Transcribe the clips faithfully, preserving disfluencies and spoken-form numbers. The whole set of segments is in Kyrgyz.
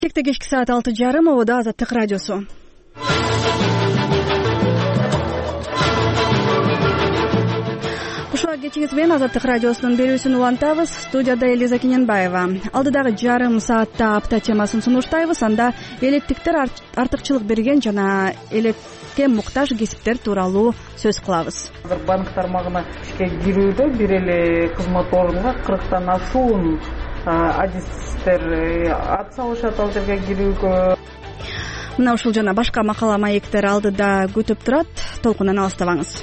Кекте кечки саат алты жарым ободо Азаттык радиосу. Ушуга кечиңиз менен Азаттык радиосунун берүүсүн улантабыз. Студияда Элиза Кененбаева. Алдыдагы жарым саатта апта темасын сунуштайбыз. Анда элеттиктер артыкчылык берген жана элекке муктаж кесиптер тууралуу сөз кылабыз. Азыр банк тармагына ишке кирүүдө бир эле кызмат орунга кырктан ашуун адистер ат салышат ал жерге кирүүгө. Мына ушул жана башка макала маектер алдыда күтүп турат. Толкундан алыстабаңыз.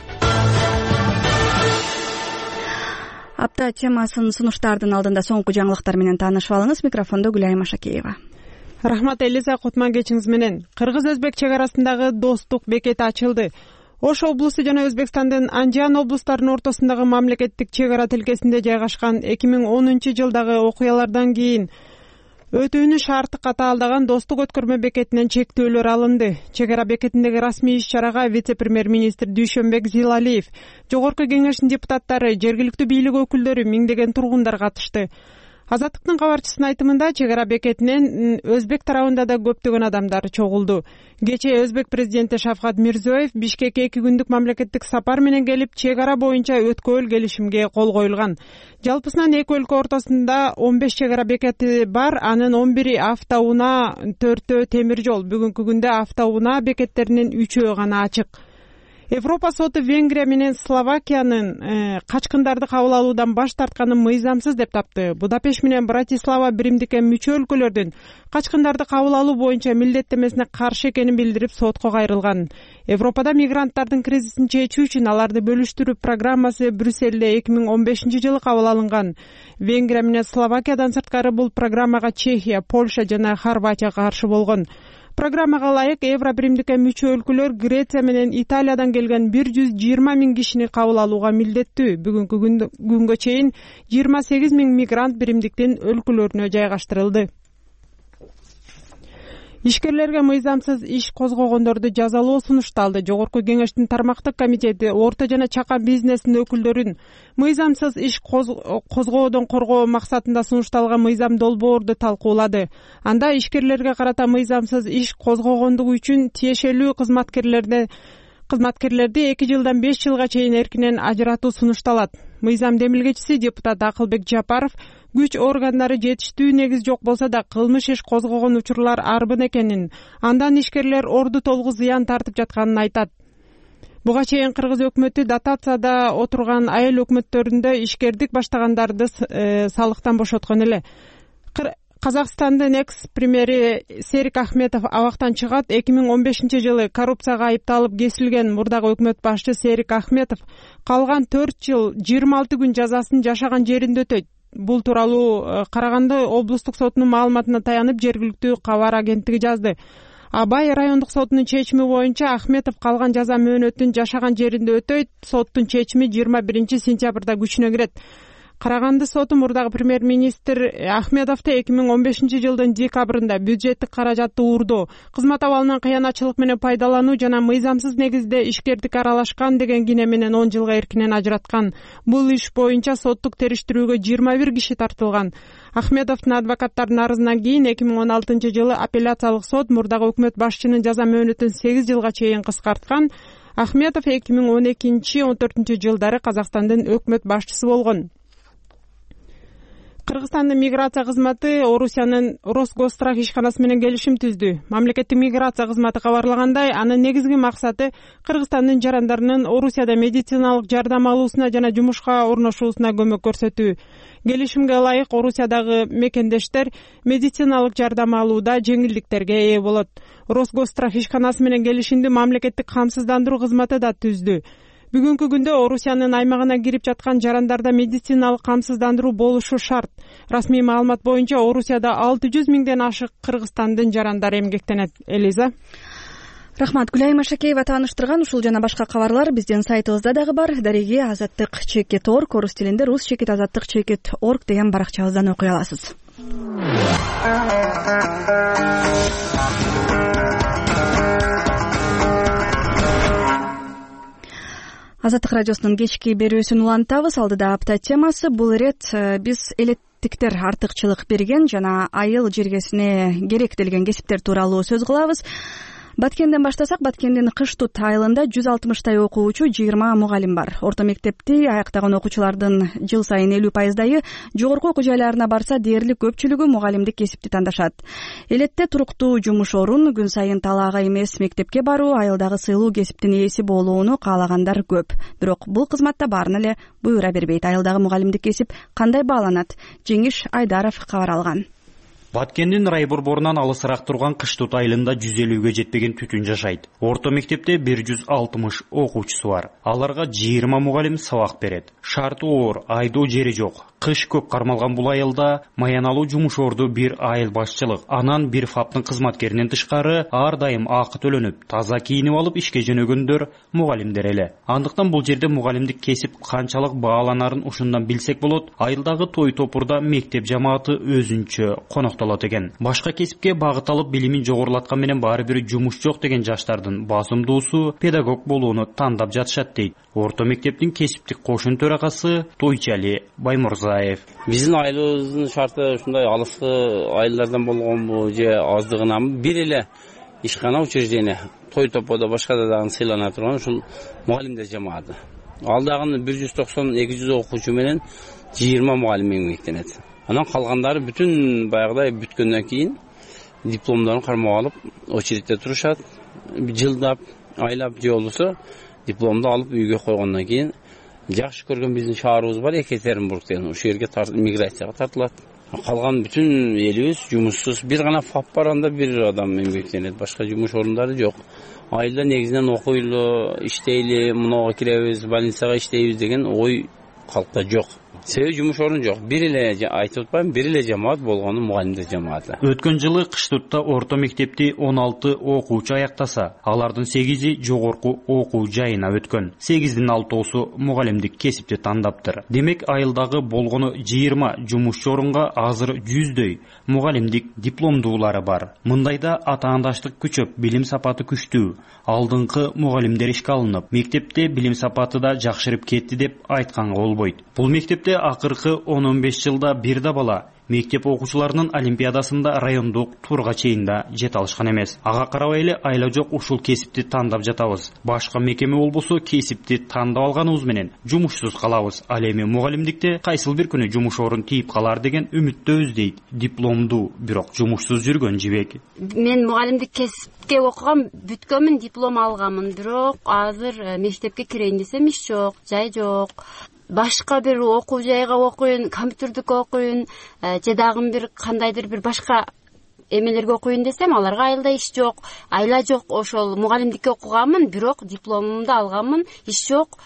Апта темасын сунуштардын алдында соңку жаңылыктар менен таанышып алыңыз. Микрофондо Гүлайым Ашакеева. Рахмат Элиза, кутман кечиңиз менен. Кыргыз-өзбек чек арасындагы достук бекети ачылды. Ош облусу жана Өзбекстандын Анжан облустарынын ортосундагы мамлекеттик чек ара тилкесинде жайгашкан эки миң онунчу жылдагы окуялардан кийин өтүүнү шарты катаалдаган достук өткөрмө бекетинен чектөөлөр алынды. Чек ара бекетиндеги расмий иш-чарага вице-премьер-министр Дүйшөнбек Зилалиев, жогорку кеңештин депутаттары, жергиликтүү бийлик өкүлдөрү, миңдеген тургундар катышты. Азаттыктын кабарчысынын айтымында чек ара бекетинен Өзбек тарабында да көптөгөн адамдар чогулду. Кечээ Өзбек президенти Шавкат Мирзиёев Бишкекке эки күндүк мамлекеттик сапар менен келип, чек ара боюнча өткөөл келишимге кол коюлган. Жалпысынан эки өлкө ортосунда он беш чек ара бекети бар, анын он бири автоунаа, төртөө темир жол. Бүгүнкү күндө автоунаа бекеттеринин үчөө гана ачык. Европа соту Венгрия менен Словакиянын качкындарды кабыл алуудан баш тартканын мыйзамсыз деп тапты. Будапешт менен Братислава биримдикке мүчө өлкөлөрдүн качкындарды кабыл алуу боюнча милдеттемесине каршы экенин билдирип сотко кайрылган. Европада мигранттардын кризисин чечүү үчүн аларды бөлүштүрүү программасы Брюссельде эки миң он бешинчи жылы кабыл алынган. Венгрия менен Словакиядан сырткары бул программага Чехия, Польша жана Хорватия каршы болгон. Программага ылайык Евро биримдикке мүчө өлкөлөр Греция менен Италиядан келген бир жүз жыйырма миң кишини кабыл алууга милдеттүү. Бүгүнкү күнгө чейин жыйырма сегиз миң мигрант биримдиктин өлкөлөрүнө жайгаштырылды. Ишкерлерге мыйзамсыз иш козгогондорду жазалоо сунушталды. Жогорку кеңештин тармактык комитети орто жана чакан бизнестин өкүлдөрүн мыйзамсыз иш козгоодон коргоо максатында сунушталган мыйзам долбоорду талкуулады. Анда ишкерлерге карата мыйзамсыз иш козгогондугу үчүн тиешелүү кызматкерлерди кызматкерлерди эки жылдан беш жылга чейин эркинен ажыратуу сунушталат. Мыйзам демилгечиси депутат Акылбек Жапаров күч органдары жетиштүү негиз жок болсо да кылмыш иш козгогон учурлар арбын экенин, андан ишкерлер орду толгу зыян тартып жатканын айтат. Буга чейин кыргыз өкмөтү дотацияда отурган айыл өкмөттөрүндө ишкердик баштагандарды салыктан бошоткон эле. Казакстандын экс-премьери Серик Ахметов абактан чыгат. эки миң он бешинчи жылы коррупцияга айыпталып кесилген мурдагы өкмөт башчы Серик Ахметов калган төрт жыл жыйырма алты күн жазасын жашаган жеринде өтөйт. Бул тууралуу Караганды облустук сотунун маалыматына таянып жергиликтүү кабар агенттиги жазды. Абай райондук сотунун чечими боюнча Ахметов калган жаза мөөнөтүн жашаган жеринде өтөйт. Соттун чечими жыйырма биринчи сентябрда күчүнө кирет. Караганды соту мурдагы премьер-министр Ахмедовду эки миң он бешинчи жылдын декабрында бюджеттик каражатты уурдоо, кызмат абалынан кыянатчылык менен пайдалануу жана мыйзамсыз негизде ишкердик аралашкан деген кине менен он жылга эркинен ажыраткан. Бул иш боюнча соттук териштирүүгө жыйырма бир киши тартылган. Ахмедовдун адвокаттарынын арызынан кийин эки миң он алтынчы жылы апелляциялык сот мурдагы өкмөт башчынын жаза мөөнөтүн сегиз жылга чейин кыскарткан. Ахмедов эки миң он экинчи он төртүнчү жылдары Казакстандын өкмөт башчысы болгон. Кыргызстандын миграция кызматы Орусиянын Росгосстрах ишканасы менен келишим түздү. Мамлекеттик миграция кызматы кабарлагандай, анын негизги максаты Кыргызстандын жарандарынын Орусияда медициналык жардам алуусуна жана жумушка орношуусуна көмөк көрсөтүү. Келишимге ылайык Орусиядагы мекендештер медициналык жардам алууда жеңилдиктерге ээ болот. Росгосстрах ишканасы менен келишимди мамлекеттик камсыздандыруу кызматы да түздү. Бүгүнкү күндө Орусиянын аймагына кирип жаткан жарандарда медициналык камсыздандыруу болушу шарт. Расмий маалымат боюнча Орусияда алты жүз миңден ашык Кыргызстандын жарандары эмгектенет. Элиза. Рахмат. Гүлайым Ашакеева тааныштырган ушул жана башка кабарлар биздин сайтыбызда дагы бар. Дареги азаттык чекит точка орг, орус тилинде рус чекит азаттык чекит точка орг деген баракчабыздан окуй аласыз. Азаттык радиосунун кечки берүүсүн улантабыз. Алдыда апта темасы. Бул ирет биз элет электиктер артыкчылык берген жана айыл жергесине керектелген кесиптер тууралуу сөз кылабыз. Баткенден баштасак, Баткендин Кыштут айылында жүз алтымыштай окуучу, жыйырма мугалим бар. Орто мектепти аяктаган окуучулардын жыл сайын элүү пайыздайы жогорку окуу жайларына барса, дээрлик көпчүлүгү мугалимдик кесипти тандашат. Элетте туруктуу жумуш орун, күн сайын талаага эмес мектепке баруу, айылдагы сыйлуу кесиптин ээси болууну каалагандар көп. Бирок бул кызматта баарына эле буюра бербейт. Айылдагы мугалимдик кесип кандай бааланат? Жеңиш Айдаров кабар алган. Баткендин рай борборунан алысыраак турган Кыштут айылында жүз элүүгө жетпеген түтүн жашайт. Орто мектепте бир жүз алтымыш окуучусу бар. Аларга жыйырма мугалим сабак берет. Шарты оор, айдоо жери жок. Кыш көп кармалган бул айылда маяналуу жумуш орду бир айыл башчылык, анан бир фаптын кызматкеринен тышкары ар дайым акы төлөнүп, таза кийинип алып ишке жөнөгөндөр мугалимдер эле. Андыктан бул жерде мугалимдик кесип канчалык бааланарын ушундан билсек болот. Айылдагы той топурда мектеп жамааты өзүнчө коноктолот экен. Башка кесипке багыт алып билимин жогорулаткан менен баары бир жумуш жок деген жаштардын басымдуусу педагог болууну тандап жатышат дейт Орто мектептин кесиптик кошун төрагасы Тойчали Баймурзаев. Биздин айылыбыздын шарты ушундай алыскы айылдардан болгонбу же аздыгынанбы бир эле ишкана учреждение той топодо башкада дагы сыйлана турган ушул мугалимдер жамааты. Ал дагы бир жүз токсон эки жүз окуучу менен жыйырма мугалим эмгектенет. Анан калгандары бүтүн баягыдай бүткөндөн кийин дипломдорун кармап алып очередьте турушат. Жылдап, айлап же болбосо дипломду алып үйгө койгондон кийин жакшы көргөн биздин шаарыбыз бар, Екатеринбург деген. Ошол жерге миграцияга тартылат. Калган бүтүн элибиз жумушсуз. Бир гана фап бар, анда бир адам эмгектенет. Башка жумуш орундары жок. Айылда негизинен окуйлу, иштейли, мунага киребиз, больницага иштейбиз деген ой калкта жок. Себеби жумуш орун жок. Бир эле айтып атпайм, бир эле жамаат болгону мугалимдер жамааты. Өткөн жылы Кыштутта орто мектепти он алты окуучу аяктаса, алардын сегизи жогорку окуу жайына өткөн. сегиздин алтоосу мугалимдик кесипти тандаптыр. Демек, айылдагы болгону жыйырма жумушчу орунга азыр жүздөй мугалимдик дипломдуулары бар. Мындайда атаандаштык күчөп, билим сапаты күчтүү. Алдыңкы мугалимдер ишке алынып, мектепте билим сапаты да жакшырып кетти деп айтканга болбойт. Бул мектепте акыркы он он беш жылда бир да бала мектеп окуучуларынын олимпиадасында райондук турга чейин да жете алышкан эмес. Ага карабай эле айла жок ушул кесипти тандап жатабыз. Башка мекеме болбосо кесипти тандап алганыбыз менен жумушсуз калабыз. Ал эми мугалимдикте кайсыл бир күнү жумуш орун тийип калар деген үмүттөбүз дейт дипломду, бирок жумушсуз жүргөн Жибек. Мен мугалимдик кесипке окугам, бүткөнмүн, диплом алганмын, бирок азыр мектепке кирейин десем иш жок, жай жок. Башка бир окуу жайга окуйун, компьютердик окуйун, же дагы бир кандайдыр бир башка эмелерге окуйун десем, аларга айылда иш жок, айла жок. Ошол мугалимдикке окуганмын, бирок дипломумду алганмын, иш жок.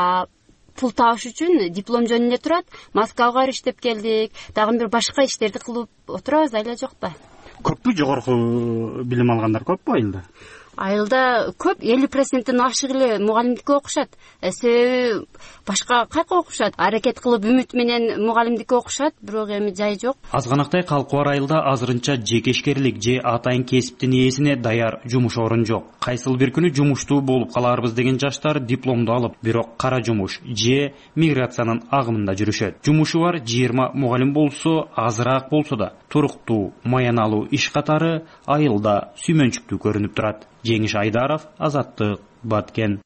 Пул табыш үчүн диплом жөнүндө турат. Москвага иштеп келдик, дагы бир башка иштерди кылып отурабыз, айла жок да. Көппү жогорку билим алгандар көппү айылда? Айылда көп, элүү проценттен ашык эле мугалимдикке окушат. Себеби башка кайка окушат? Аракет кылып үмүт менен мугалимдикке окушат, бирок эми жай жок. Азганактай калкы бар айылда азырынча жекешкерлик же атайын кесиптин ээсине даяр жумуш орун жок. Кайсыл бир күнү жумуштуу болуп каларбыз деген жаштар дипломду алып, бирок кара жумуш же миграциянын агымында жүрүшөт. Жумушу бар жыйырма мугалим болсо, азыраак болсо да туруктуу, маяналуу иш катары айылда сүймөнчүктүү көрүнүп турат. Жеңиш Айдаров, Азаттык, Баткен.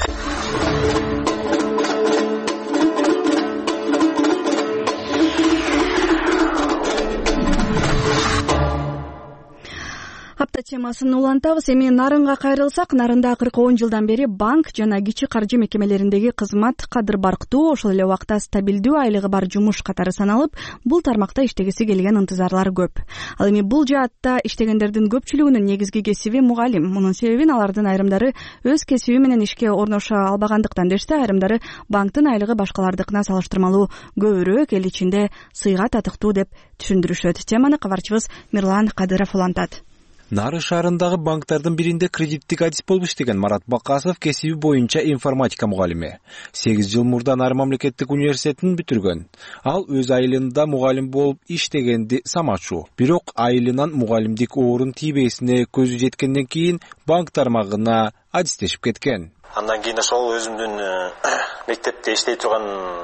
Апта темасын улантабыз. Эми Нарынга кайрылсак, Нарында акыркы он жылдан бери банк жана кичи каржы мекемелериндеги кызмат кадыр барктуу, ошол эле убакта стабилдүү айлыгы бар жумуш катары саналып, бул тармакта иштегиси келген ынтызарлар көп. Ал эми бул жаатта иштегендердин көпчүлүгүнүн негизги кесиби мугалим. Мунун себебин алардын айрымдары өз кесиби менен ишке орноша албагандыктан дешсе, айрымдары банктын айлыгы башкалардыкына салыштырмалуу көбүрөөк, эл ичинде сыйга татыктуу деп түшүндүрүшөт. Теманы кабарчыбыз Мирлан Кадыров улантат. Нары шаарындагы банктардын биринде кредиттик адис болуп иштеген Марат Бакасов кесиби боюнча информатика мугалими. сегиз жыл мурда Нары мамлекеттик университетин бүтүргөн. Ал өз айылында мугалим болуп иштегенди самачу. Бирок айылынан мугалимдик орун тийбесине көзү жеткенден кийин банк тармагына адистешип кеткен. Андан кийин ошол өзүмдүн мектепте иштей турган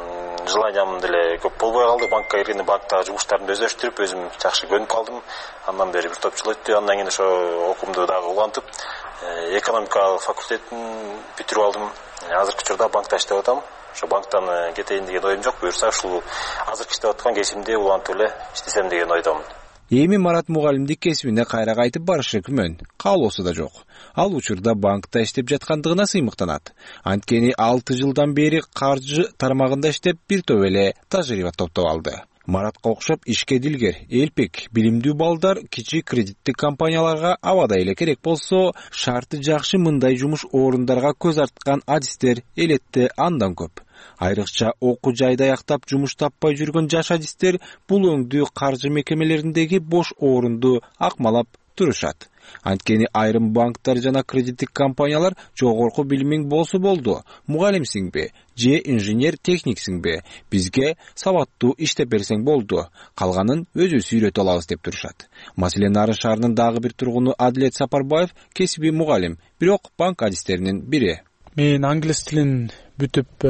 желаниям деле көп болбой калды. Банкка киргенде банктагы жумуштарымды өздөштүрүп, өзүм жакшы көнүп калдым. Андан бери бир топ жыл өттү. Андан кийин ошо окуумду дагы улантып, экономика факультетин бүтүрүп алдым. Азыркы учурда банкта иштеп атам. Ошо банктан кетейин деген оюм жок. Буюрса ушул азыркы иштеп аткан кесибимде улантып эле иштесем деген ойдомун. Эми Марат мугалимдик кесибине кайра кайтып барышы күмөн, каалоосу да жок. Ал учурда банкта иштеп жаткандыгына сыймыктанат. Анткени алты жылдан бери каржы тармагында иштеп, бир топ эле тажрыйба топтоп алды. Маратка окшоп ишке дилгер, элпек, билимдүү балдар кичи кредиттик компанияларга абадай эле керек болсо, шарты жакшы мындай жумуш орундарга көз арткан адистер элетте андан көп. Айрыкча окуу жайда аяктап жумуш таппай жүргөн жаш адистер бул өңдүү каржы мекемелериндеги бош орунду акмалап турушат. Анткени айрым банктар жана кредиттик компаниялар жогорку билимиң болсо болду, мугалимсиңби же инженер техниксиңби, бизге сабаттуу иштеп берсең болду, калганын өзүбүз үйрөтө алабыз деп турушат. Маселен, Нарын шаарынын дагы бир тургуну Адилет Сапарбаев кесиби мугалим, бирок банк адистеринин бири. Мен англис тилин бүтүп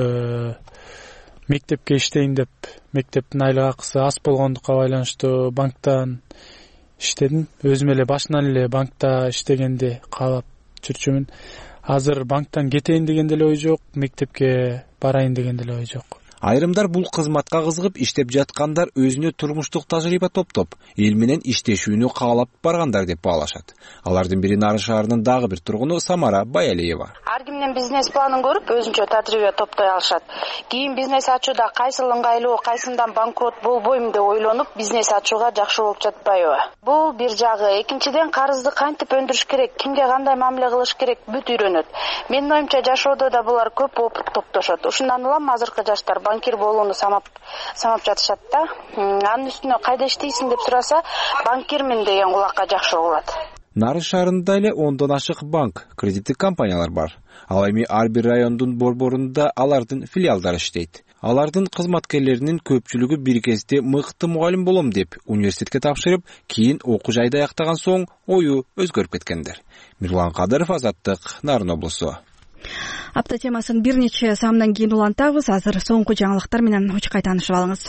мектепке иштейин деп, мектептин айлык акысы аз болгондукка байланыштуу банктан иштедим. Өзүм эле башынан эле банкта иштегенди каалап жүрчүмүн. Азыр банктан кетейин деген деле ой жок, мектепке барайын деген деле ой жок. Айрымдар бул кызматка кызыгып иштеп жаткандар өзүнө турмуштук тажрыйба топтоп, эл менен иштешүүнү каалап баргандар деп баалашат. Алардын бири Нарын шаарынын дагы бир тургуну Самара Баялиева. Ар кимдин бизнес планын көрүп, өзүнчө тажрыйба топтой алышат. Кийин бизнес ачууда кайсыл ыңгайлуу, кайсындан банкрот болбойм деп ойлонуп, бизнес ачууга жакшы болуп жатпайбы? Бул бир жагы. Экинчиден, карызды кантип өндүрүш керек, кимге кандай мамиле кылыш керек бүт үйрөнөт. Менин оюмча жашоодо да булар көп опыт топтошот. Ушундан улам азыркы жаштар банкир болууну самап самап жатышат да. Анын үстүнө кайда иштейсиң деп сураса, банкирмин деген кулакка жакшы угулат. Нарын шаарында эле ондон ашык банк, кредиттик компаниялар бар. Ал эми ар бир райондун борборунда алардын филиалдары иштейт. Алардын кызматкерлеринин көпчүлүгү бир кезде мыкты мугалим болом деп университетке тапшырып, кийин окуу жайда аяктаган соң ою өзгөрүп кеткендер. Мирлан Кадыров, Азаттык, Нарын облусу. Апта темасын бир нече самдан кийин улантабыз. Азыр соңку жаңылыктар менен учкай таанышып алыңыз.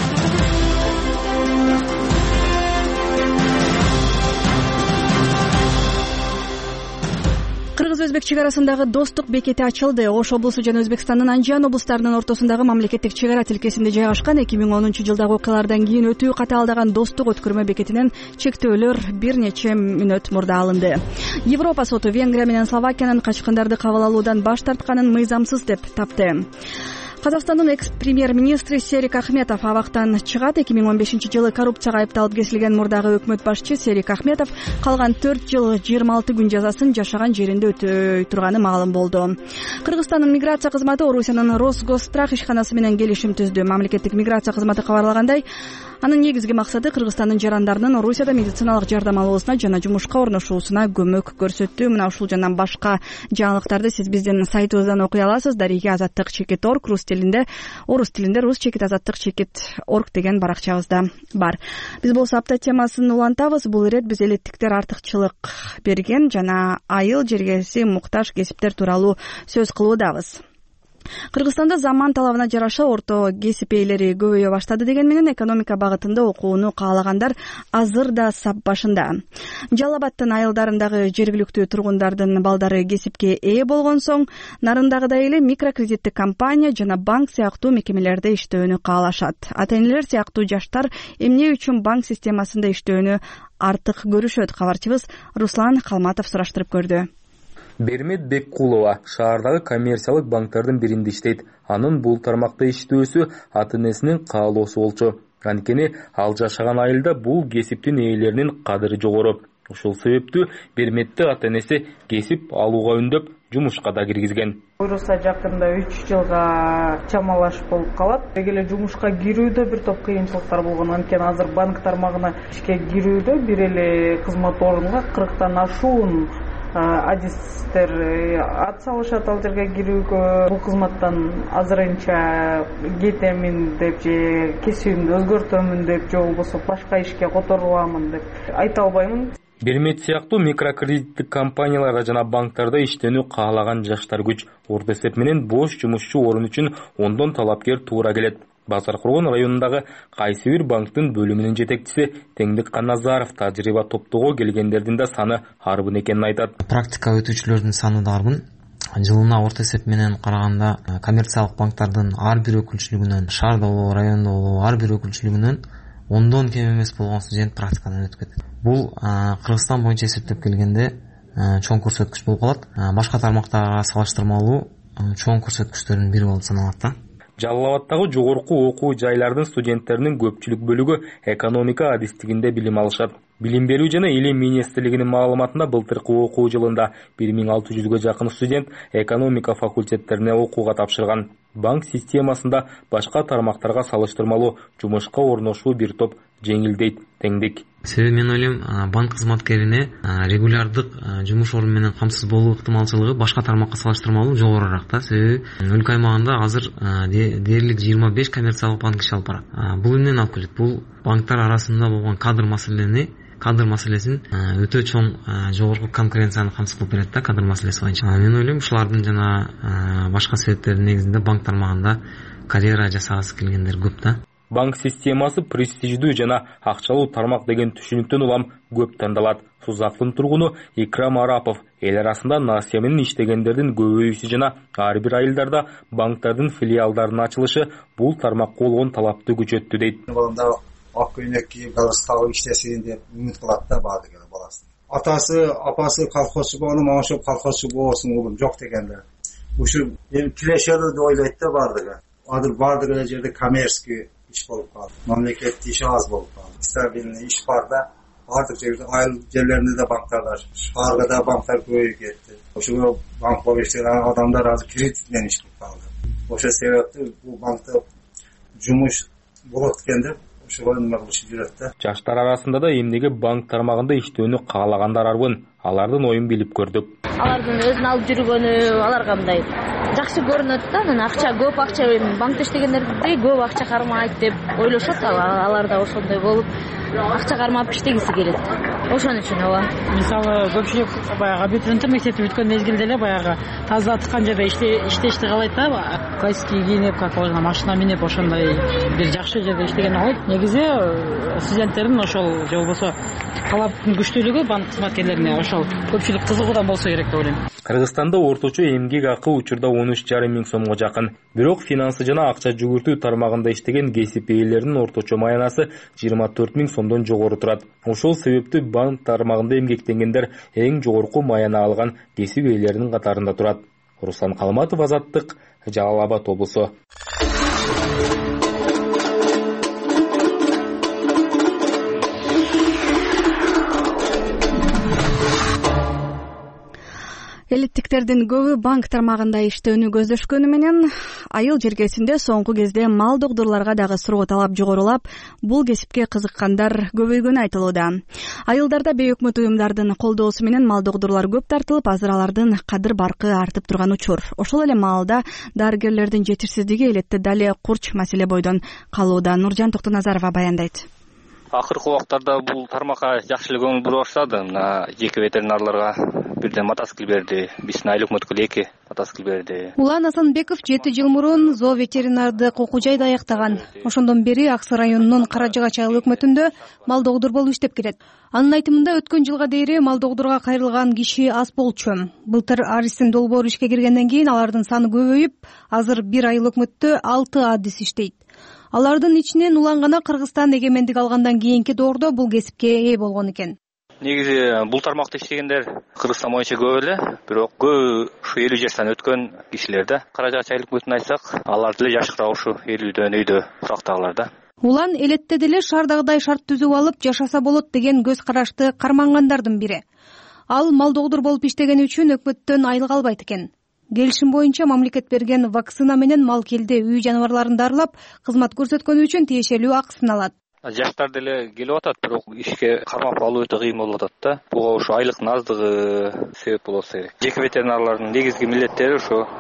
Кыргыз-өзбек чек арасындагы достук бекети ачылды. Ош облусу жана Өзбекстандын Анжан облустарынын ортосундагы мамлекеттик чек ара тилкесинде жайгашкан эки миң онунчу жылдагы окуялардан кийин өтүү катаалдаган достук өткөрмө бекетинен чектөөлөр бир нече мүнөт мурда алынды. Европа соту Венгрия менен Словакиянын качкындарды кабыл алуудан баш тартканын мыйзамсыз деп тапты. Казакстандын экс-премьер-министри Серик Ахметов абактан чыгат. эки миң он бешинчи жылы коррупцияга айыпталып кесилген мурдагы өкмөт башчы Серик Ахметов калган төрт жыл жыйырма алты күн жазасын жашаган жеринде өтөй турганы маалым болду. Кыргызстандын миграция кызматы Орусиянын Росгосстрах ишканасы менен келишим түздү. Мамлекеттик миграция кызматы кабарлагандай, анын негизги максаты кыргызстандын жарандарынын Орусияда медициналык жардам алуусуна жана жумушка орношуусуна көмөк көрсөттүү. Мына ушул жана башка жаңылыктарды сиз биздин сайтыбыздан окуй аласыз. Дареги азаттык чекит орг рус тилинде, орус тилинде рус чекит азаттык чекит орг деген баракчабызда бар. Биз болсо апта темасын улантабыз. Бул ирет биз элеттиктер артыкчылык берген жана айыл жергеси муктаж кесиптер тууралуу сөз кылуудабыз. Кыргызстанда заман талабына жараша орто кесип ээлери көбөйө баштады деген менен экономика багытында окууну каалагандар азыр да сап башында. Жалал Абадтын айылдарындагы жергиликтүү тургундардын балдары кесипке ээ болгон соң, Нарындагыдай эле микрокредиттик компания жана банк сыяктуу мекемелерде иштөөнү каалашат. Ата-энелер сыяктуу жаштар эмне үчүн банк системасында иштөөнү артык көрүшөт? Кабарчыбыз Руслан Калматов сураштырып көрдү. Бермет Беккулова шаардагы коммерциялык банктардын биринде иштейт. Анын бул тармакта иштөөсү ата-энесинин каалоосу болчу. Анткени ал жашаган айылда бул кесиптин ээлеринин кадыры жогору. Ушул себептүү Берметти ата-энеси кесип алууга үндөп, жумушка да киргизген. Буюрса жакында үч жылга чамалаш болуп калат. Эгеле жумушка кирүүдө бир топ кыйынчылыктар болгон. Анткени азыр банк тармагына ишке кирүүдө бир эле кызмат орнуна кырктан ашуун адистер ат салышат ал жерге кирүүгө. Бул кызматтан азырынча кетемин деп же кесибимди өзгөртөмүн деп же болбосо башка ишке которуламын деп айта албаймын. Бермет сыяктуу микрокредиттик компанияларда жана банктарда иштөөнү каалаган жаштар күч. Орто эсеп менен бош жумушчу орун үчүн ондон талапкер туура келет. Базар Кургон районундагы кайсы бир банктын бөлүмүнүн жетекчиси Теңдик Каназаров тажрыйба топтоого келгендердин да саны арбын экенин айтат. Практика өтүүчүлөрдүн саны да арбын. Жылына орто эсеп менен караганда коммерциялык банктардын ар бир өкүлчүлүгүнөн, шаарда болобу, райондо болобу, ар бир өкүлчүлүгүнөн ондон кем эмес болгон студент практикадан өтүп кетет. Бул Кыргызстан боюнча эсептеп келгенде чоң көрсөткүч болуп калат. Башка тармактарга салыштырмалуу чоң көрсөткүчтөрдүн бири болуп саналат да. Жалал Абадтагы жогорку окуу жайлардын студенттеринин көпчүлүк бөлүгү экономика адистигинде билим алышат. Билим берүү жана илим министрлигинин маалыматында былтыркы окуу жылында бир миң алты жүзгө жакын студент экономика факультеттерине окууга тапшырган. Банк системасында башка тармактарга салыштырмалуу жумушка орношуу бир топ жеңилдейт Теңдик. Себеби мен ойлойм, банк кызматкерине регулярдык жумуш орду менен камсыз болуу ыктымалчылыгы башка тармакка салыштырмалуу жогорураак да. Себеби өлкө аймагында азыр дээрлик жыйырма беш коммерциялык банк иш алып барат. Бул эмнени алып келет? Бул банктар арасында болгон кадр маселени кадр маселесин өтө чоң жогорку конкуренцияны камсыз кылып берет да, кадр маселеси боюнча. Мен ойлойм, ушулардын жана башка себептердин негизинде банк тармагында карьера жасагысы келгендер көп да. Банк системасы престиждүү жана акчалуу тармак деген түшүнүктөн улам көп тандалат. Сузактын тургуну Икрам Арапов эл арасында насыя менен иштегендердин көбөйүүсү жана ар бир айылдарда банктардын филиалдарынын ачылышы бул тармакка болгон талапты күчөттү дейт. Ак көйнөк кийип, галстук иштесин деп үмүт кылат да баардык баласын. Атасы, апасы колхозчу болгону, мага ошо колхозчу болсун уулум жок дегенде. Ушу эми тилешелер деп ойлойт да баардыгы. Азыр баардык эле жерде коммерческий иш болуп калды. Мамлекеттик иш аз болуп калды. Стабилдүү иш бар да, баардык жерде айыл жерлеринде да банктар бар. Шаарда да банктар көбөйүп кетти. Ошого банк болуп иштеген адамдар азыр кредит менен иштеп калды. Ошол себептен бул банкта жумуш болот экен деп жаштар арасында да эмнеге банк тармагында иштөөнү каалагандар арбын. Алардын оюн билип көрдүк. Алардын өзүн алып жүргөнү аларга мындай жакшы көрүнөт да. Анан акча көп акча банкта иштегендердей көп акча кармайт деп ойлошот. Алар да ошондой болуп акча кармап иштегиси келет. Ошон үчүн ооба. Мисалы көпчүлүк баягы абитуриенттер мектепти бүткөн мезгилде эле баягы таза тыккан жерде иштешти каалайт да. Классический кийинип, как положено, машина минип ошондой бир жакшы жерде иштеген алат. Негизи студенттердин ошол же болбосо талаптын күчтүүлүгү банк кызматкерлерине ошол көпчүлүк кызыгуудан болсо керек деп ойлойм. Кыргызстанда орточо эмгек акы учурда он үч жарым миң сомго жакын. Бирок финансы жана акча жүгүртүү тармагында иштеген кесип ээлеринин орточо маянасы жыйырма төрт миң сомдон жогору турат. Ошол себептүү банк тармагында эмгектенгендер эң жогорку маяна алган кесип ээлеринин катарында турат. Руслан Калматов, Азаттык, Жалал Абад облусу. Элиттиктердин көбү банк тармагында иштөөнү көздөшкөнү менен айыл жергесинде соңку кезде мал догдурларга дагы суроо талап жогорулап, бул кесипке кызыккандар көбөйгөнү айтылууда. Айылдарда бейөкмөт уюмдардын колдоосу менен мал догдурлар көп тартылып, азыр алардын кадыр баркы артып турган учур. Ошол эле маалда дарыгерлердин жетишсиздиги элетте дале курч маселе бойдон калууда. Нуржан Токтоназарова баяндайт. Акыркы убактарда бул тармакка жакшы эле көңүл бура баштады. Мына жеке ветеринарларга бирден мотоцикл берди, биздин айыл өкмөткө эки мотоцикл берди. Улан Асанбеков жети жыл мурун зоо ветеринардык окуу жайда аяктаган. Ошондон бери Аксы районунун Каражыгач айыл өкмөтүндө мал догдур болуп иштеп келет. Анын айтымында өткөн жылга дейри мал догдурга кайрылган киши аз болчу. Былтыр Аристин долбоору ишке киргенден кийин алардын саны көбөйүп, азыр бир айыл өкмөттө алты адис иштейт. Алардын ичинен улан гана Кыргызстан эгемендик алгандан кийинки доордо бул кесипке ээ болгон экен. Негизи бул тармакта иштегендер Кыргызстан боюнча көп эле, бирок көбү ушу элүү жаштан өткөн кишилер да. Каражыгач айыл өкмөтүн айтсак, алар деле жашкыраак ушу элүүдөн үйдө турактагылар да. Улан элетте деле шаардагыдай шарт түзүп алып жашаса болот деген көз карашты кармангандардын бири. Ал мал догдур болуп иштегени үчүн өкмөттөн айлык албайт экен. Келишим боюнча мамлекет берген вакцина менен мал келде үй жаныбарларын дарылап, кызмат көрсөткөнү үчүн тиешелүү акысын алат. Жаштар деле келип атат, бирок ишке кармап алуу өтө кыйын болуп атат да. Буга ушу айлыктын аздыгы себеп болсо керек. Жеке ветеринарлардын негизги милдеттери ушу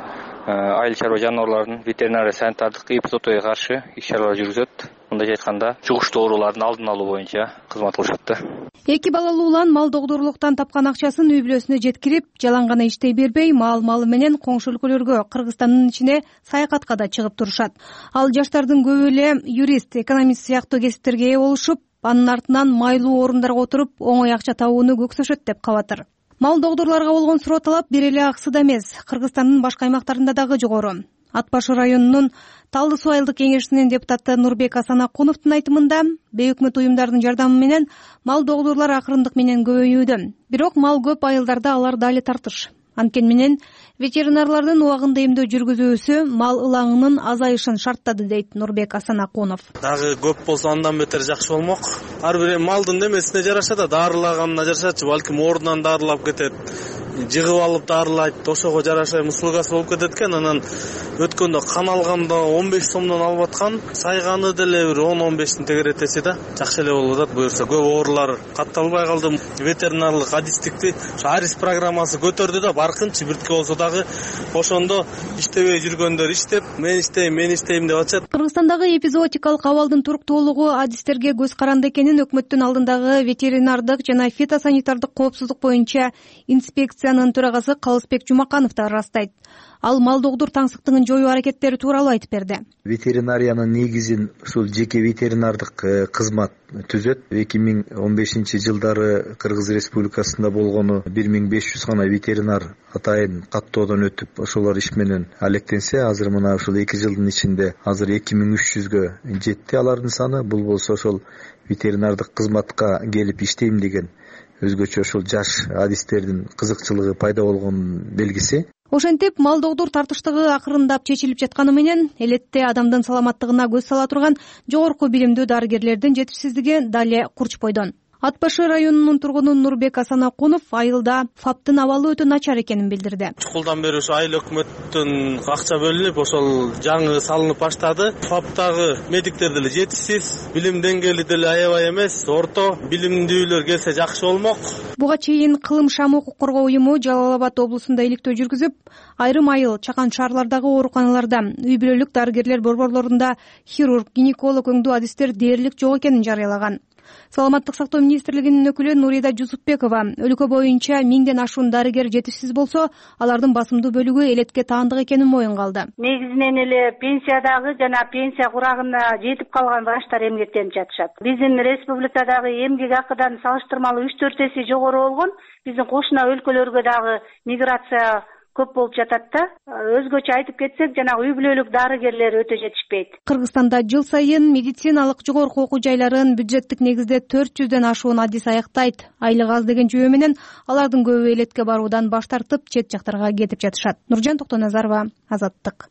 айыл чарба жаныбарлардын ветеринария санитардык эпизоодторго каршы иш чаралар жүргүзөт. Мындайча айтканда, жугуштуу оорулардын алдын алуу боюнча кызмат кылышат да. Эки балалуу улан мал догдурлуктан тапкан акчасын үй бүлөсүнө жеткирип, жалаң гана иштей бербей, мал-малы менен коңшу өлкөлөргө, Кыргызстандын ичине саякатка да чыгып турушат. Ал жаштардын көбү эле юрист, экономист сыяктуу кесиптерге ээ болушуп, анын артынан майлуу орундарга отуруп, оңой акча табууну көксөшөт деп кабатыр. Мал догдурларга болгон суроо талап бир эле аксыда эмес, Кыргызстандын башка аймактарында дагы жогору. Ат башы районунун Талды суу айылдык кеңешинин депутаты Нурбек Асанакуновдун айтымында, бейөкмөт уюмдардын жардамы менен мал догдурлар акырындык менен көбөйүүдө. Бирок мал көп айылдарда алар дали тартыш. Анткени менен ветеринарлардын убагында эмдөө жүргүзүүсү мал ылаңынын азайышын шарттады, дейт Нурбек Асанакунов. Дагы көп болсо андан бетер жакшы болмок. Ар бир малдын немесине жараша да, дарылаганына жарашачы, балким ордунан дарылап кетет. Жыгып алып дарылайт, ошого жараша услугасы болуп кетет экен. Анан өткөндө кан алганда он беш сомдон алып аткан, сайганы деле бир он он бештин тегеретеси да жакшы эле болуп атат. Буюрса көп оорулар катталбай калды. Ветеринарлык адистикти Арис программасы көтөрдү да, баркынчы биртке болсо дагы ошондо иштебей жүргөндөр иштеп, мен иштейм, мен иштейм деп атышат. Кыргызстандагы эпизоотикалык абалдын туруктуулугу адистерге көз каранды экенин өкмөттүн алдындагы ветеринардык жана фитосанитардык коопсуздук боюнча инспекциянын төрагасы Калысбек Жумаканов да ырастайт. Ал мал догдур таңсыктыгын жоюу аракеттери тууралуу айтып берди. Ветеринариянын негизин ушул жеке ветеринардык кызмат түзөт. эки миң он бешинчи жылдары Кыргыз Республикасында болгону бир миң беш жүз гана ветеринар атайын каттоодон өтүп, ошолор иш менен алектенсе, азыр мына ушул эки жылдын ичинде азыр эки миң үч жүзгө жетти алардын саны. Бул болсо ошол ветеринардык кызматка келип иштейм деген өзгөчө ошол жаш адистердин кызыкчылыгы пайда болгон белгиси. Ошентип, мал догдур тартыштыгы акырындап чечилип жатканы менен, элетте адамдын саламаттыгына көз сала турган жогорку билимдүү дарыгерлердин жетишсиздиги дале Курчпойдон. Ат башы районунун тургуну Нурбек Асанакунов айылда фаптын абалы өтө начар экенин билдирди. Чукулдан бери ушу айыл өкмөттүн акча бөлүнүп, ошол жаңы салынып баштады. Фаптагы медиктер деле жетишсиз, билим деңгээли деле аябай эмес, орто билимдүүлөр келсе жакшы болмок. Буга чейин Кылым Шам укук коргоо уюму Жалал Абад облусунда иликтөө жүргүзүп, айрым айыл, чакан шаарлардагы ооруканаларда, үй бүлөлүк дарыгерлер борборлорунда хирург, гинеколог өңдүү адистер дээрлик жок экенин жарыялаган. Саламаттык сактоо министрлигинин өкүлү Нурида Жусупбекова өлкө боюнча миңден ашуун дарыгер жетишсиз болсо, алардын басымдуу бөлүгү элетке таандык экенин моюнга алды. Негизинен эле пенсиядагы жана пенсия курагына жетип калган врачтар эмгектенип жатышат. Биздин республикадагы эмгек акыдан салыштырмалуу үч төрт эсе жогору болгон. Биздин кошуна өлкөлөргө дагы миграция көп болуп жатат да. Өзгөчө айтып кетсек, жанагы үй бүлөлүк дарыгерлер өтө жетишпейт. Кыргызстанда жыл сайын медициналык жогорку окуу жайларын бюджеттик негизде төрт жүздөн ашуун адис аяктайт. Айлык аз деген жүйө менен алардын көбү элетке баруудан баш тартып, чет жактарга кетип жатышат. Нуржан Токтоназарова, Азаттык.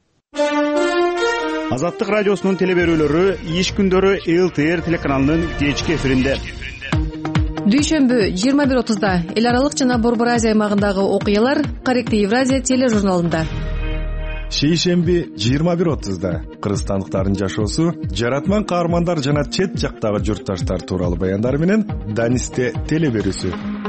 Азаттык радиосунун теле берүүлөрү иш күндөрү эл тэ эр телеканалынын кечки эфиринде. Дүйшөмбү жыйырма бир отузда эл аралык жана Борбор Азия аймагындагы окуялар Корректив Евразия тележурналында. Шейшемби жыйырма бир отузда кыргызстандыктардын жашоосу, жаратман каармандар жана чет жактагы журтташтар тууралуу баяндар менен Данисте теле берүүсү.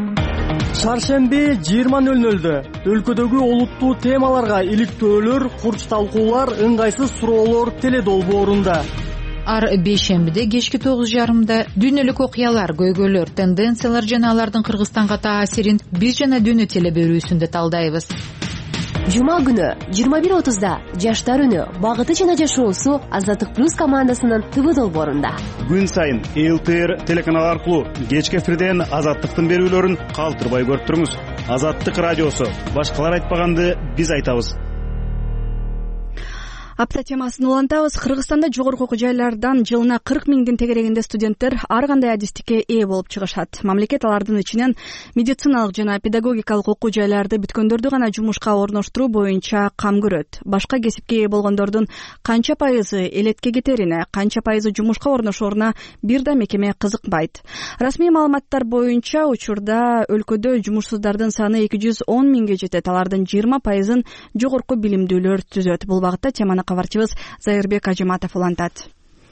Шаршемби жыйырма нөл нөлдө өлкөдөгү олуттуу темаларга иликтөөлөр, курч талкуулар, ыңгайсыз суроолор теле долбоорунда. Ар бейшембиде кечки тогуз жарымда дүйнөлүк окуялар, көйгөйлөр, тенденциялар жана алардын Кыргызстанга таасирин биз жана дүйнө теле берүүсүндө талдайбыз. Жума күнү жыйырма бир отузда жаштар үнү, багыты жана жашоосу Азаттык плюс командасынын ТВ долбоорунда. Күн сайын эл тэ эр телеканалы аркылуу кечки эфирден Азаттыктын берүүлөрүн калтырбай көрүп туруңуз. Азаттык радиосу, башкалар айтпаганды биз айтабыз. Апта темасын улантабыз. Кыргызстанда жогорку окуу жайлардан жылына кырк миңдин тегерегинде студенттер ар кандай адистикке ээ болуп чыгышат. Мамлекет алардын ичинен медициналык жана педагогикалык окуу жайларды бүткөндөрдү гана жумушка орноштуруу боюнча кам көрөт. Башка кесипке ээ болгондордун канча пайызы элетке кетерине, канча пайызы жумушка орношоруна бир да мекеме кызыкпайт. Расмий маалыматтар боюнча учурда өлкөдө жумушсуздардын саны эки жүз он миңге жетет. Алардын жыйырма пайызын жогорку билимдүүлөр түзөт. Бул багытта теманы кабарчыбыз Зайырбек Ажыматов улантат.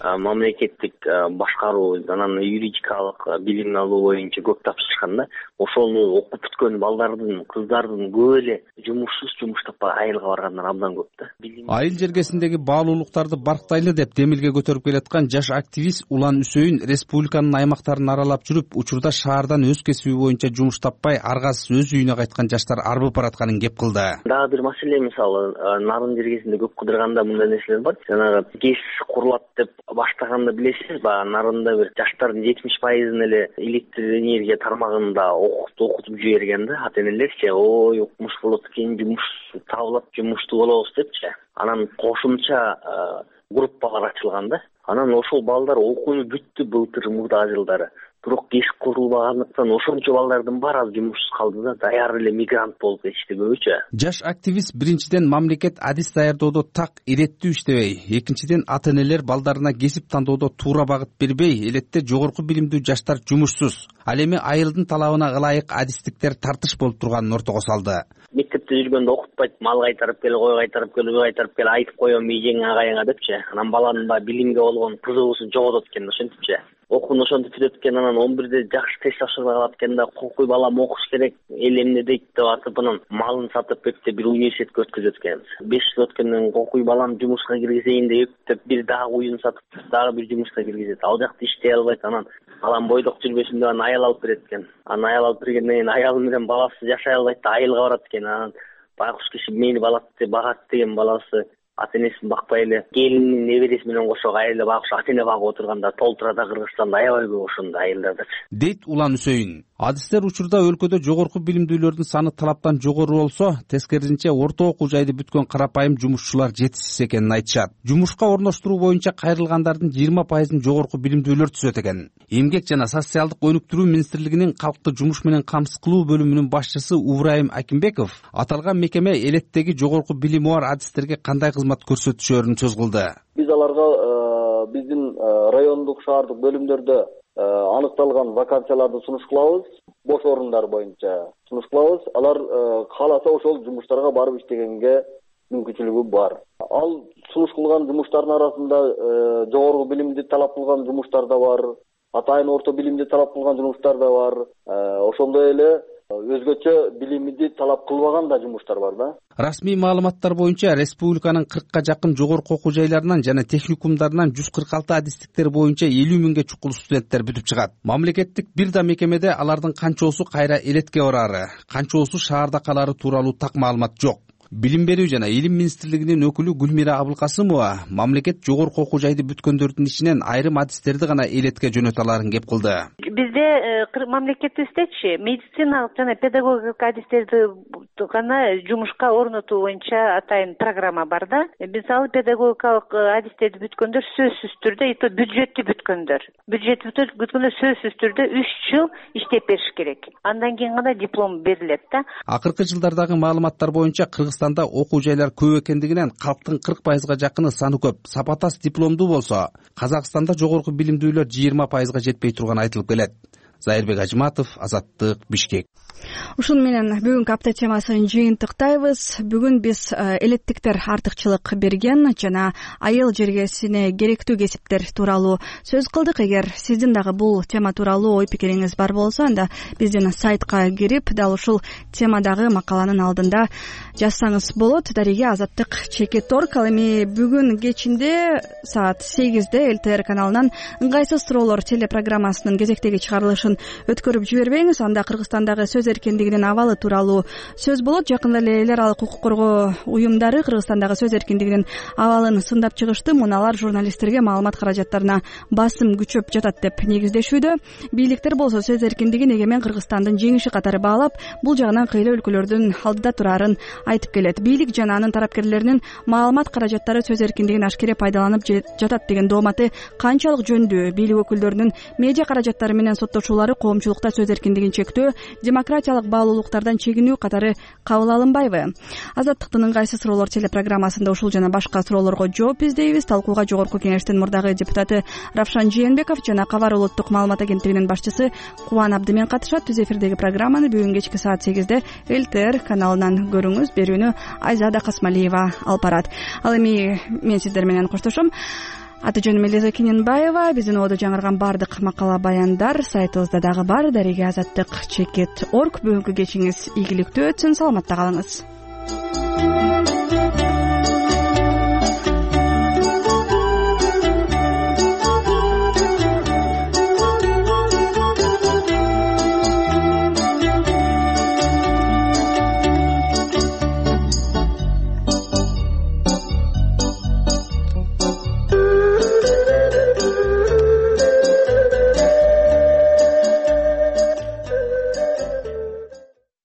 мамлекеттик башкаруу анан юридикалык билим алуу боюнча көп тапшырышкан да. Ошону окуп бүткөн балдардын, кыздардын көп эле жумушсуз, жумуш таппай айылга баргандар абдан көп да. Айыл жергесиндеги баалуулуктарды барктайлы деп демилге көтөрүп келаткан жаш активист Улан Үсөйүн республиканын аймактарын аралап жүрүп, учурда шаардан өз кесиби боюнча жумуш таппай аргасыз өз үйүнө кайткан жаштар арбып баратканын кеп кылды. Дагы бир маселе, мисалы, нарын жергесинде көп кыдырганда мындай нерселер бар. Жанагы ГЭС курулат деп баштаганда билесиз, баягы нарында бир жаштардын жетимиш пайызын эле электр энергия тармагында окутуп окутуп жиберген да, ата-энелерчи, ой, окумуш болот экен, жумуш табылат, жумуштуу болобуз депчи. Анан кошумча группалар ачылган да. Анан ошол балдар окууну бүттү былтыр мурда жылдары. Бирок ГЭС курулбагандыктан ошончо балдардын баары азыр жумушсуз калды да, даяр эле мигрант болуп кетишти көбүчө. Жаш активист биринчиден мамлекет адис даярдоодо так иреттүү иштебей, экинчиден ата-энелер балдарына кесип тандоодо туура багыт бербей, элетте жогорку билимдүү жаштар жумушсуз. Ал эми айылдын талабына ылайык адистиктер тартыш болуп турганын ортого салды. Мектепте жүргөндө окутпайт, мал кайтарып кел, кой кайтарып кел, үй кайтарып кел, айтып коем ийжең агайыңа депчи. Анан баланын баягы билимге болгон кызыгуусу жоготот экен, ошентипчи. Окууну ошентип бүтөт экен, анан он бирде жакшы тест тапшырып алат экен да, кокуй балам окуш керек, эл эмне дейт деп атып, анан малын сатып кепте бир университетке өткөзөт экен. беш жыл өткөндөн кокуй балам жумушка киргизейин деп бир дагы уюн сатып, дагы бир жумушка киргизет. Ал жакта иштей албайт, анан балам бойдок жүрбөсүн деп анан аял алып берет экен. Анан аял алып бергенден кийин аялы менен баласы жашай албайт да, айылга барат экен. Анан байкуш киши мени балат деп багат деген баласы ата-энесин бакпай эле келинин небереси менен кошо айылда байкуш ата-эне багып отурганда толтурада Кыргызстанда аябай көп ошондой айылдарда дейт Улан Үсөйүн. Адистер учурда өлкөдө жогорку билимдүүлөрдүн саны талаптан жогору болсо, тескерисинче орто окуу жайды бүткөн карапайым жумушчулар жетишсиз экенин айтышат. Жумушка орноштуруу боюнча кайрылгандардын жыйырма пайызын жогорку билимдүүлөр түзөт экен. Эмгек жана социалдык өнүктүрүү министрлигинин калкты жумуш менен камсыз кылуу бөлүмүнүн башчысы Убрайым Акимбеков аталган мекеме элеттеги жогорку билими бар адистерге кандай кызмат көрсөтүшөрүн сөз кылды. Биз аларга биздин райондук, шаардык бөлүмдөрдө аныкталган вакансияларды сунуш кылабыз, бош орундар боюнча сунуш кылабыз. Алар кааласа ошол жумуштарга барып иштегенге мүмкүнчүлүгү бар. Ал сунуш кылган жумуштардын арасында жогорку билимди талап кылган жумуштар да бар, атайын орто билимди талап кылган жумуштар да бар. Ошондой эле өзгөчө билимди талап кылбаган да жумуштар бар да. Расмий маалыматтар боюнча республиканын кыркка жакын жогорку окуу жайларынан жана техникумдарынан жүз кырк алты адистиктер боюнча элүү миңге чукул студенттер бүтүп чыгат. Мамлекеттик бир да мекемеде алардын канчоосу кайра элетке барары, канчоосу шаарда калары тууралуу так маалымат жок. Билим берүү жана илим министрлигинин өкүлү Гүлмира Абылкасымова мамлекет жогорку окуу жайды бүткөндөрдүн ичинен айрым адистерди гана элетке жөнөтө аларын кеп кылды. Бизде мамлекетибиздечи медициналык жана педагогикалык адистерди гана жумушка орнотуу боюнча атайын программа бар да. Мисалы педагогикалык адистерди бүткөндөр сөзсүз түрдө, ито бюджетти бүткөндөр. Бюджетти бүткөндөр сөзсүз түрдө үч жыл иштеп бериш керек. Андан кийин гана диплом берилет да. Акыркы жылдардагы маалыматтар боюнча Кыргызстанда окуу жайлар көп экендигинен калктын кырк пайызга жакыны саны көп, сапатас дипломдуу болсо, Казакстанда жогорку билимдүүлөр жыйырма пайызга жетпей турганы айтылып келет. Зайырбек Ажматов, Азаттык, Бишкек. Ушун менен бүгүнкү апта темасын жыйынтыктайбыз. Бүгүн биз элеттиктер артыкчылык берген жана айыл жергесине керектүү кесиптер тууралуу сөз кылдык. Эгер сиздин дагы бул тема тууралуу ой пикириңиз бар болсо, анда биздин сайтка кирип, дал ушул темадагы макаланын алдында жазсаңыз болот. Дарига Азаттык чекит орг. Ал эми бүгүн кечинде саат сегизде эл тэ эр каналынан ыңгайсыз суроолор телепрограммасынын кезектеги чыгарылышын өткөрүп жибербеңиз. Анда Кыргызстандагы сөз эркиндигинин абалы тууралуу сөз болот. Жакында эле эл аралык укук коргоо уюмдары Кыргызстандагы сөз эркиндигинин абалын сындап чыгышты. Муналар журналисттерге маалымат каражаттарына басым күчөп жатат деп негиздешүүдө. Бийликтер болсо сөз эркиндигин эгемен Кыргызстандын жеңиши катары баалап, бул жагынан кыйла өлкөлөрдүн алдыда турарын айтып келет. Бийлик жана анын тараптерлеринин маалымат каражаттары сөз эркиндигин ашкере пайдаланып жатат деген дооматы канчалык жөндүү? Бийлик өкүлдөрүнүн медиа каражаттары менен соттошуулары коомчулукта сөз эркиндигин чектөө, демократиялык баалуулуктардан чегинүү катары кабыл алынбайбы? Азаттыктын ыңгайсыз суроолор телепрограммасында ушул жана башка суроолорго жооп издейбиз. Талкууга Жогорку Кеңештин мурдагы депутаты Равшан Жээнбеков жана Кабар улуттук маалымат агенттигинин башчысы Кубан Абдымен катышат. Түз эфирдеги программаны бүгүн кечки саат сегизде эл тэ эр каналынан көрүңүз. Берүүнү Айзада Касмалиева алып барат. Ал эми мен сиздер менен коштошом. аты жөнүм Элиза Кененбаева. Биздин ободо жаңырган баардык макала баяндар сайтыбызда дагы бар. Дареге азаттык чекит орг. Бүгүнкү кечиңиз ийгиликтүү өтсүн. Саламатта калыңыз.